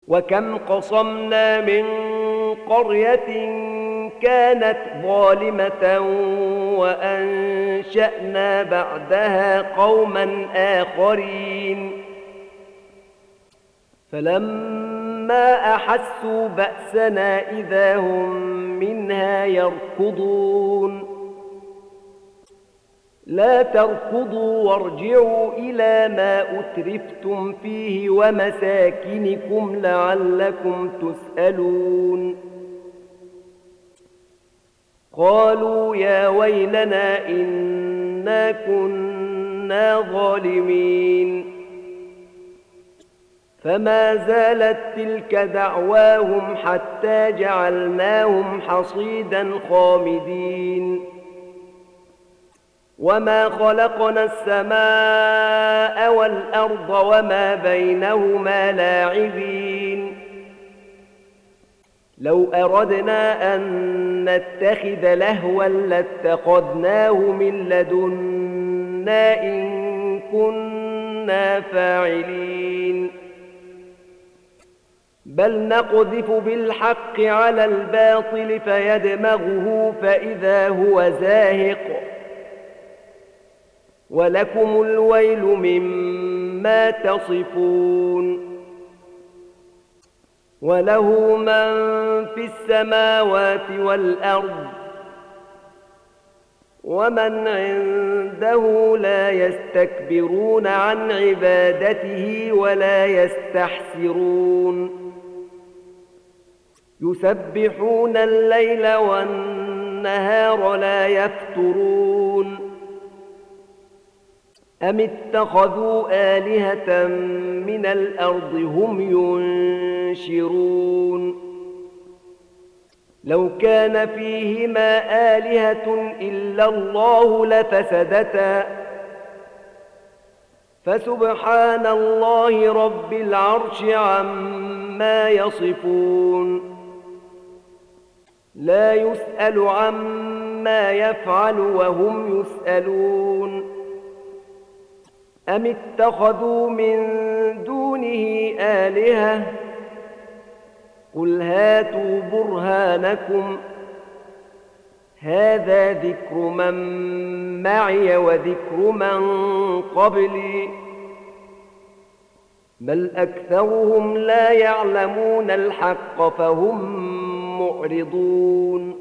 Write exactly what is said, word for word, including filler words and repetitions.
وكم قصمنا من قرية كانت ظالمة وأنشأنا بعدها قوما آخرين فلما أحسوا بأسنا إذا هم منها يركضون لا تركضوا وارجعوا إلى ما أترفتم فيه ومساكنكم لعلكم تسألون قالوا يا ويلنا إنا كنا ظالمين فما زالت تلك دعواهم حتى جعلناهم حصيدا خامدين وما خلقنا السماء والأرض وما بينهما لاعبين لو أردنا أن نتخذ لهوا لاتخذناه من لدنا إن كنا فاعلين بل نقذف بالحق على الباطل فيدمغه فإذا هو زاهق ولكم الويل مما تصفون وله من في السماوات والأرض ومن عنده لا يستكبرون عن عبادته ولا يستحسرون يسبحون الليل والنهار لا يفترون أم اتخذوا آلهة من الأرض هم ينشرون لو كان فيهما آلهة إلا الله لفسدتا فسبحان الله رب العرش عما يصفون لا يسأل عما يفعل وهم يسألون أم اتخذوا من دونه آلهة قل هاتوا برهانكم هذا ذكر من معي وذكر من قبلي بل أكثرهم لا يعلمون الحق فهم معرضون